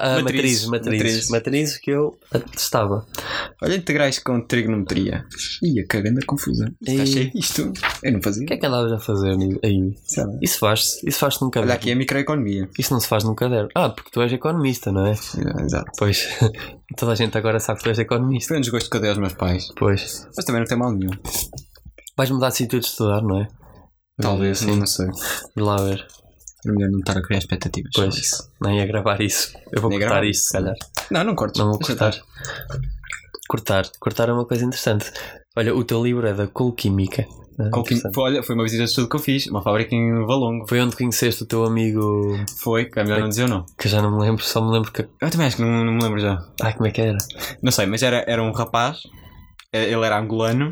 Matrizes que eu atestava. Olha, integrais com trigonometria. Ih, a caganda confusão. Está E- cheio disto. Eu não fazia. O que é que andavas a fazer aí? Sei lá. Isso faz-se num caderno. Olha, aqui é a microeconomia. Isso não se faz num caderno. Ah, porque tu és economista, não é? Exato. Pois. Toda a gente agora sabe que tu és economista. Foi um desgosto que eu dei aos meus pais. Pois. Mas também não tem mal nenhum. Vais mudar de sítio de estudar, não é? Talvez, Sim. não sei. De lá ver. É melhor não estar a criar expectativas. sobre Pois. isso. Nem a gravar isso. Eu vou Nem cortar gravar. isso, se calhar. Não, não cortes. Não vou Deixa cortar. estar. Cortar é uma coisa interessante. Olha, o teu livro é da Colquímica. Olha, foi uma visita de estudo que eu fiz. Uma fábrica em Valongo. Foi onde conheceste o teu amigo Foi, que é melhor não dizer o nome. que eu já não me lembro, só me lembro que. Eu também acho que não me lembro já. Ai, como é que era? Não sei, mas era um rapaz. Ele era angolano.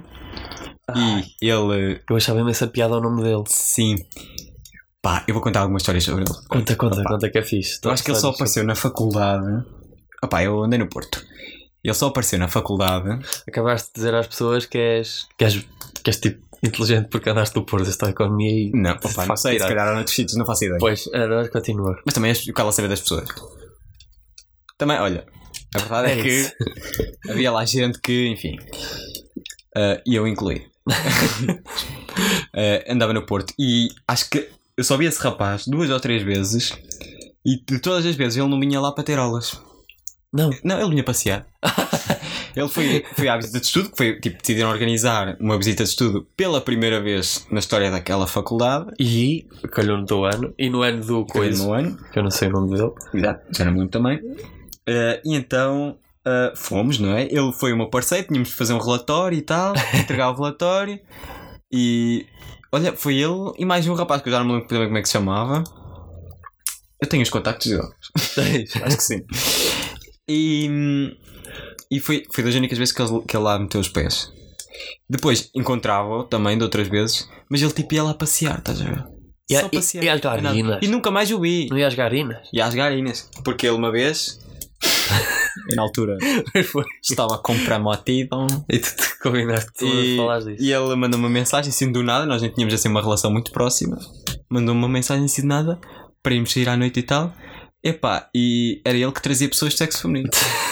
E ele... Eu achava imensa piada ao nome dele. Sim. Pá, eu vou contar algumas histórias sobre ele. Conta que é fixe. Eu acho que ele só apareceu na faculdade. Opá, eu andei no Porto. Ele só apareceu na faculdade. Acabaste de dizer às pessoas que és tipo inteligente porque andaste no Porto, esta economia e. Não, opá, não sei, se calhar era noutros sítios, não faço ideia. Pois, agora continua. Mas também o que ela saber das pessoas. Também, olha, a verdade é que havia lá gente que, enfim, e eu incluí. Andava no Porto e acho que eu só vi esse rapaz 2 ou 3 vezes e de todas as vezes ele não vinha lá para ter aulas. Não. Não, ele vinha passear. Ele foi à visita de estudo, que foi, tipo, decidiram organizar uma visita de estudo pela primeira vez na história daquela faculdade. E calhou no teu ano e no ano do coisa. No ano. Que eu não sei o nome dele. Exato, já não me lembro também. E então fomos, não é? Ele foi o meu parceiro, tínhamos de fazer um relatório e tal, entregar o relatório. E olha, foi ele e mais um rapaz que eu já não me lembro também como é que se chamava. Eu tenho os contactos deles. Acho que sim. E foi das únicas vezes que ele lá meteu os pés. Depois encontrava-o também de outras vezes, mas ele tipo ia lá passear, estás a ver? Só passear. E às garinas? E nunca mais o vi. Não ia às garinas? E às garinas. Porque ele uma vez, na altura, estava a comprar motidão. E tu te combinaste tudo a falar disso. E ele mandou uma mensagem assim do nada. Nós nem tínhamos assim uma relação muito próxima. Mandou uma mensagem assim do nada para irmos sair à noite e tal. Epá, e era ele que trazia pessoas de sexo feminino.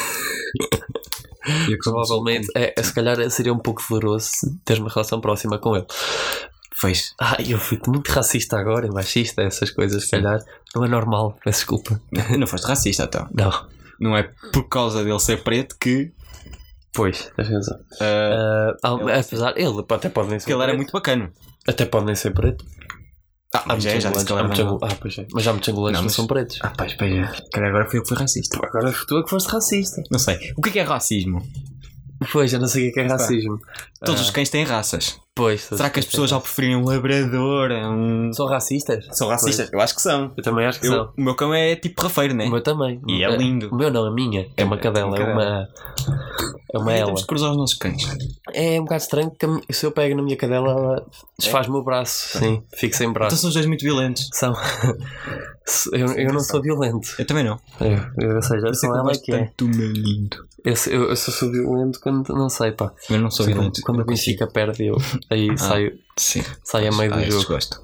E provavelmente, se calhar seria um pouco doloroso ter uma relação próxima com ele. Fez. Eu fui muito racista agora, machista, essas coisas, se calhar. Não é normal, peço desculpa. Não foste racista, então. Não. Não é por causa dele ser preto que... Pois, tens razão. Apesar, ele até pode nem ser Porque ele era preto. muito bacana. Até pode nem ser preto. Mas já disse que ele era normal. Pois é. Mas já muitos angolanos não são pretos. Pois é. Cara, agora foi eu que fui racista. Agora tu é que foste racista. Não sei. O que é racismo? Pois, eu não sei o que é racismo. Todos os cães têm raças. Pois. Será que as pessoas já preferem um labrador? São racistas? São racistas? Pois. Eu acho que são. Eu também acho que são. O meu cão é tipo rafeiro, né? O meu também. E é lindo. O meu não, a minha. É uma cadela. É uma ela. Temos que cruzar os nossos cães. É um bocado estranho que se eu pego na minha cadela ela desfaz-me o braço. Sim, fico sem braço. Então são os dois muito violentos. São. Eu não sou violento. Eu também não. Ou seja, só ela é que é. Tu, meu lindo. Eu só sou violento quando não sei, pá. Eu não sou violento. Quando a Benfica perde, eu aí saio a meio do jogo. Gosto.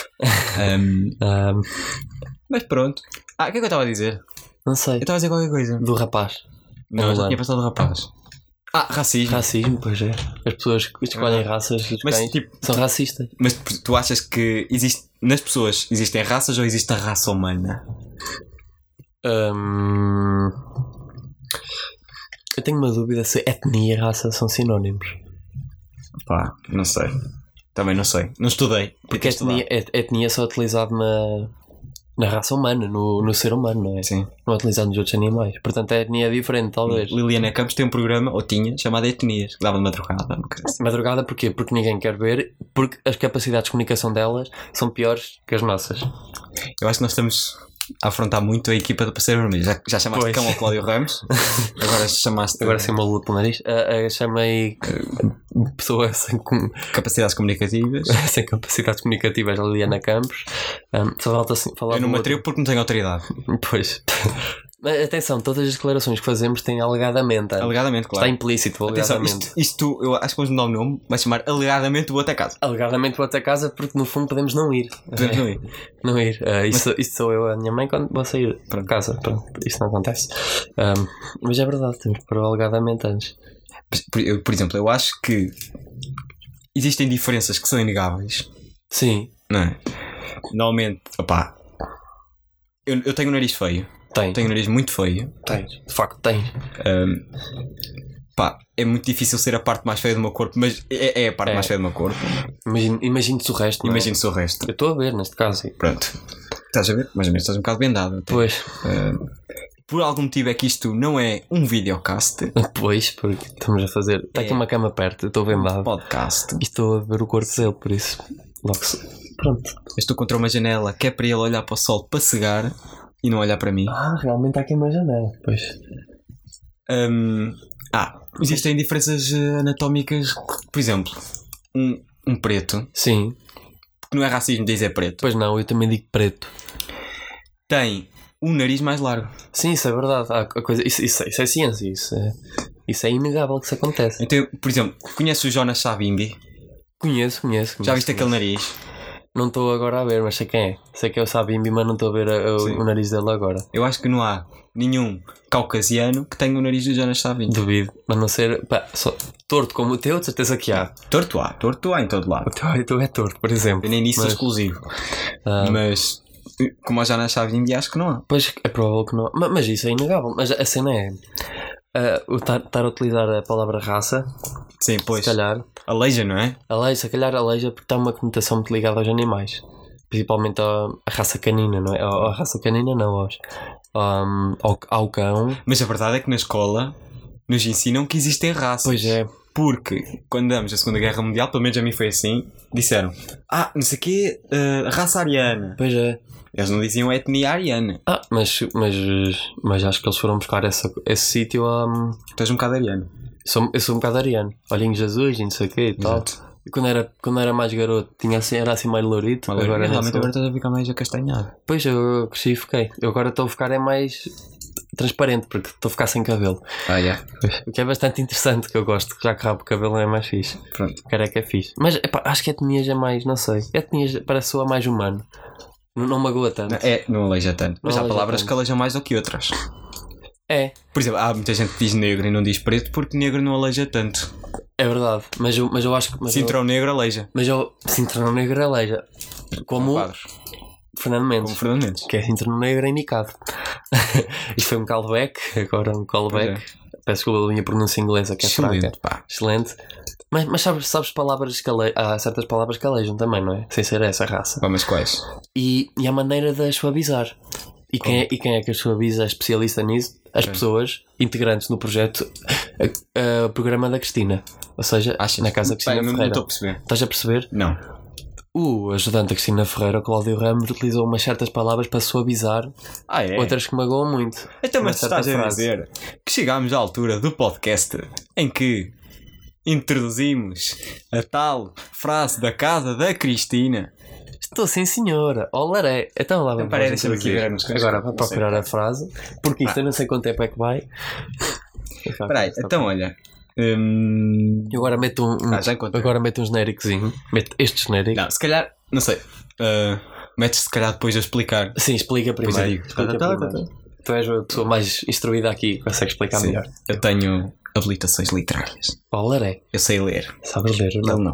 Mas pronto. O que é que eu estava a dizer? Não sei. Eu estava a dizer qualquer coisa. Do rapaz. Não, já tinha passado do rapaz. Racismo. Racismo, pois é. As pessoas que escolhem raças dos cães são racistas. Mas tu achas que nas pessoas existem raças ou existe a raça humana? Eu tenho uma dúvida se etnia e raça são sinónimos. Pá, não sei. Também não sei. Não estudei. Porque etnia é só utilizado na raça humana, no ser humano, não é? Sim. Não é utilizado nos outros animais. Portanto, a etnia é diferente, talvez. Liliana Campos tem um programa, ou tinha, chamado Etnias, que dava de madrugada. Madrugada porquê? Porque ninguém quer ver, porque as capacidades de comunicação delas são piores que as nossas. Eu acho que nós estamos a afrontar muito a equipa do Passeio Vermelho. Já chamaste cão ao Cláudio Ramos, agora chamaste... Agora sim uma lula pelo nariz. Chamei pessoa sem capacidades comunicativas. Sem capacidades comunicativas, a Liliana Campos. Só falta assim, falar. Eu não me atrevo porque não tenho autoridade. Pois. Mas atenção, todas as declarações que fazemos têm alegadamente. Alegadamente, claro. Está implícito, alegadamente. Atenção, isto eu acho que vamos mudar o nome, vai chamar alegadamente vou até casa. Alegadamente vou até casa porque no fundo podemos não ir. Podemos não ir. Não ir. Isto sou eu, a minha mãe, quando vou sair para casa. Pronto, isto não acontece. Mas é verdade, temos que pôr alegadamente antes. Por exemplo, eu acho que existem diferenças que são inegáveis. Sim. Não é? Normalmente, opá, eu tenho um nariz feio. Tenho um nariz muito feio. Tens, de facto tens. Pá, é muito difícil ser a parte mais feia do meu corpo, mas é a parte mais feia do meu corpo. Imagine-se o resto. Imagine-se o resto. Eu estou a ver neste caso. Pronto. Estás a ver? Mais ou menos estás um bocado vendado. Até. Pois. Por algum motivo é que isto não é um videocast. Pois, porque estamos a fazer. Está aqui uma cama perto, eu estou vendado. Podcast. E estou a ver o corpo dele, por isso. Logo se... Pronto. Eu estou contra uma janela que é para ele olhar para o sol para cegar e não olhar para mim. Realmente há aqui uma janela. Pois. Existem diferenças anatómicas. Por exemplo, um preto. Sim. Porque não é racismo dizer preto. Pois não, eu também digo preto. Tem um nariz mais largo. Sim, isso é verdade. Isso é ciência. Isso é inegável que isso acontece. Então, por exemplo, conheces o Jonas Savimbi? Conheço. Já viste aquele nariz? Não estou agora a ver, mas sei quem é. Sei que é o Savimbi, mas não estou a ver o nariz dele agora. Eu acho que não há nenhum caucasiano que tenha o nariz do Jonas Savimbi. Duvido. Mas não ser... só torto como o teu, de certeza que há. Torto há em todo lado. O teu é torto, por exemplo. Eu nem nisso sou exclusivo. Mas... como a Jonas Savimbi, acho que não há. Pois, é provável que não há. Mas isso é inegável. Mas a cena é... estar a utilizar a palavra raça. Sim, pois. Se calhar. Aleija, não é? Se calhar aleija porque está uma conotação muito ligada aos animais. Principalmente à raça canina, não é? A raça canina não, ao cão. Mas a verdade é que na escola nos ensinam que existem raças. Pois é. Porque quando damos a Segunda Guerra Mundial, pelo menos a mim foi assim, disseram não sei o quê, raça ariana. Pois é. Eles não diziam etnia ariana. Mas acho que eles foram buscar esse sítio Tu és um bocado ariano. Eu sou um bocado ariano. Olhinhos azuis e não sei o quê e tal. E quando era mais garoto era assim mais lourito. Agora estás a ficar mais acastanhado. Pois, eu cresci e fiquei. Eu agora estou a ficar mais transparente porque estou a ficar sem cabelo. O que é bastante interessante, que eu gosto. Já que rabo o cabelo é mais fixe. Pronto. Careca é fixe. Mas acho que etnias é mais, não sei. Etnias parece soa mais humano. Não magoa tanto. Não aleija tanto. Mas há palavras que aleijam mais do que outras. É. Por exemplo, há muita gente que diz negro e não diz preto porque negro não aleija tanto. É verdade, mas eu acho que... Cinturão negro aleija. Cinturão negro aleija. Como Fernando Mendes. Que é cinturão negro é indicado. Isto foi um callback, agora um callback. Peço desculpa da minha pronúncia inglesa, que é fraca. Excelente. Mas sabes palavras que há certas palavras que aleijam também, não é? Sem ser essa raça. Mas quais? E a maneira de as suavizar. E quem é que as suaviza, é especialista nisso? As pessoas integrantes no projeto o programa da Cristina. Ou seja, na casa da Cristina Ferreira. Não estou a perceber. Estás a perceber? Não. O ajudante da Cristina Ferreira, Cláudio Ramos, utilizou umas certas palavras para suavizar outras que magoam muito. Então, mas estás a dizer que chegámos à altura do podcast em que introduzimos a tal frase da casa da Cristina. Estou sim, senhora. Olaré. Então lá vamos. Deixa-me aqui ver. Agora vou procurar a frase, porque isto eu não sei quanto tempo é que vai. Espera aí, então olha. Eu agora meto um genéricozinho. Meto este genérico. Não, se calhar, não sei. Metes se calhar depois a explicar. Sim, explica primeiro. Tu és a pessoa mais instruída aqui, consegue explicar melhor. Eu tenho habilitações literárias. Olaré. Eu sei ler. Sabes ler? Não.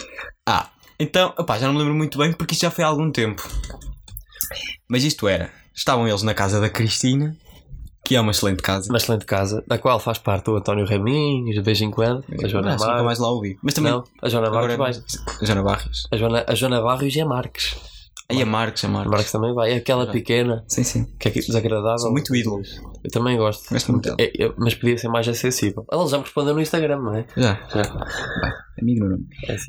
Então, já não me lembro muito bem porque isto já foi há algum tempo. Mas isto era estavam eles na casa da Cristina, que é uma excelente casa. Uma excelente casa, da qual faz parte o António Raminhos, de vez em quando, a Joana Nunca Marques. mais lá ouvi. Mas também. Não, a Joana Marques vai. A Joana Barros. A Joana Barros e a Marques. Aí a Marques. A Marques também vai. É aquela pequena, Sim. que é desagradável. São muito ídolos. Eu também gosto. Gosto muito dela. Mas podia ser mais acessível. Ela já me respondeu no Instagram, não é? Já. Amigo não.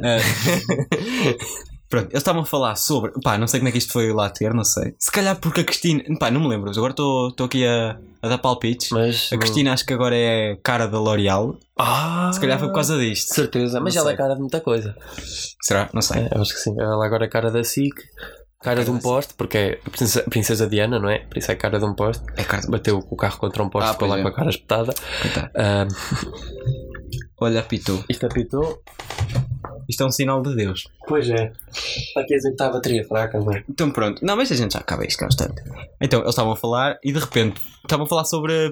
Pronto, eles estavam a falar sobre. Pá, não sei como é que isto foi lá ter, não sei. Se calhar porque a Cristina. Pá, não me lembro. Agora estou aqui a dar palpites. Mas a Cristina acho que agora é cara da L'Oréal. Se calhar foi por causa disto. Certeza, mas Não ela sei. é cara de muita coisa. Será? Não sei. Eu acho que sim. Ela agora é cara da SIC. Cara de um poste, porque é a Princesa Diana, não é? Por isso é cara de um poste. É cara de... Bateu o carro contra um poste e ficou lá com a cara espetada. Olha, apitou. Isto apitou. Isto é um sinal de Deus. Pois é. Está aqui a dizer que está a bateria fraca, não é? Então pronto. Não, mas a gente já acaba isto constante. Então, eles estavam a falar e de repente estavam a falar sobre...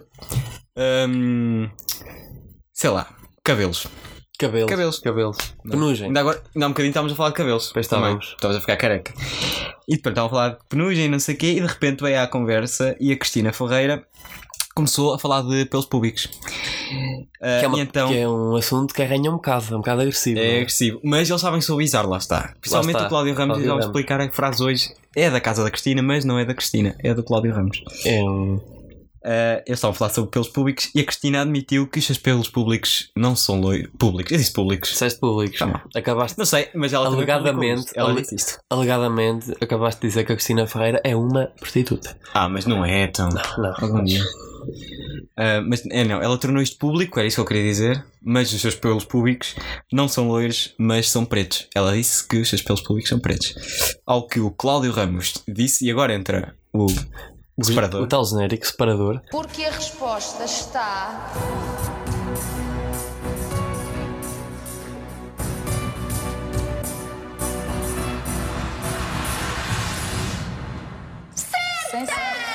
sei lá, cabelos. Cabelos. Penugem. Ainda há um bocadinho estávamos a falar de cabelos. Pois estávamos. Estávamos a ficar careca. E depois estavam a falar de penugem e não sei o quê. E de repente veio à conversa e a Cristina Ferreira começou a falar de pelos públicos. Que é um assunto que arranha um bocado agressivo. É agressivo. Mas eles sabem suavizar, lá está. Principalmente o Cláudio Ramos. E vamos explicar a frase hoje. É da casa da Cristina, mas não é da Cristina. É do Cláudio Ramos. Eles estavam a falar sobre pelos públicos e a Cristina admitiu que os seus pelos públicos não são públicos. Eu disse públicos. Disseste públicos. Acabaste. Não sei, mas ela alegadamente acabaste de dizer que a Cristina Ferreira é uma prostituta. Mas não é, então. Não. Algum dia. Mas não, ela tornou isto público, era isso que eu queria dizer. Mas os seus pelos públicos não são loiros, mas são pretos. Ela disse que os seus pelos públicos são pretos. Ao que o Cláudio Ramos disse, e agora entra o separador. O tal genérico separador. Porque a resposta está... Sim.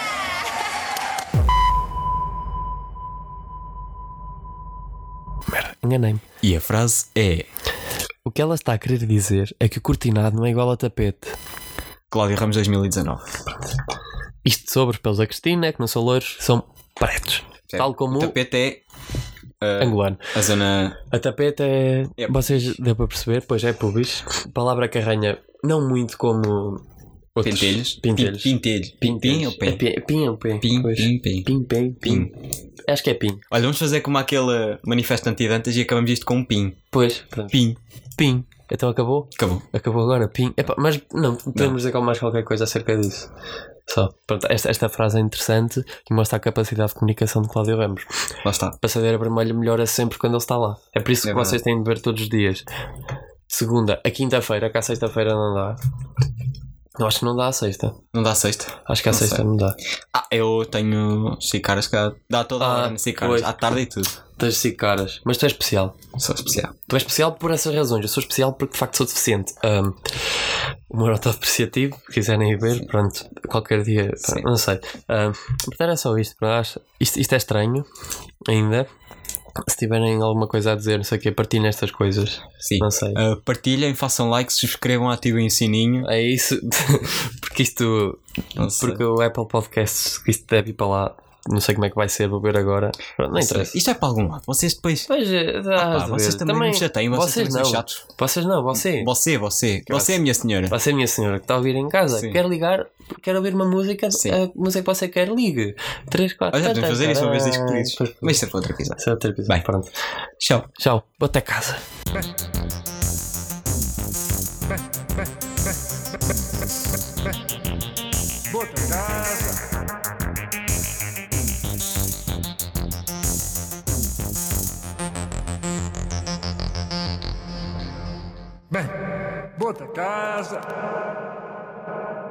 Enganei-me. E a frase é: o que ela está a querer dizer é que o cortinado não é igual a tapete. Cláudio Ramos 2019. Isto sobre os pelos da Cristina é que não são loiros, são pretos. Certo. Tal como o tapete é angolano. A zona... A tapete é... Vocês deu para perceber? Pois é pubis. Palavra que arranha não muito como... Pentelhos. Pentelhos. Pim ou pim? Pim ou pim? Pim. Acho que é pim. Olha, vamos fazer como aquele manifesto anti-dantas e acabamos isto com um pim. Pois. Pronto. Pim. Então acabou? Acabou agora, pim. Epá, mas não, podemos dizer mais qualquer coisa acerca disso. Só. Pronto, esta frase é interessante e mostra a capacidade de comunicação de Cláudio Ramos. Lá está. A passadeira vermelha melhora sempre quando ele está lá. É por isso que vocês têm de ver todos os dias. Segunda, a quinta-feira, que à sexta-feira não dá. Eu acho que não dá a sexta. Não dá a sexta? Acho que a sexta não dá. Eu tenho cicaras que dá toda a hora cicaras, à tarde e tudo. Tens cicaras, mas tu és especial. Sou especial. Tu és especial por essas razões. Eu sou especial porque de facto sou deficiente. O meu autoapreciativo, se quiserem ir ver, pronto, qualquer dia, não sei. Portanto, era só isto. Isto é estranho ainda. Se tiverem alguma coisa a dizer, não sei o que, partilhem estas coisas. Sim. Não sei. Partilhem, façam like, subscrevam, ativem o sininho. É isso. Porque isto. Porque o Apple Podcasts, isto deve ir para lá. Não sei como é que vai ser, vou ver agora. Pronto, não interessa. Isto é para algum lado. Vocês depois. Pois, vocês também me chateiam. Vocês não. São chatos. Vocês não, você. Você é a minha senhora. Você é a minha senhora que está a ouvir em casa. Sim. Quer ligar, quer ouvir uma música. Sim. A música que você quer, ligue. 3, 4. Olha, podemos fazer isso uma vez escolhidos. Mas isso é para outro episódio. Isso é outro episódio. Bem, pronto. Tchau. Vou até casa. Bota casa. Bem, bota casa.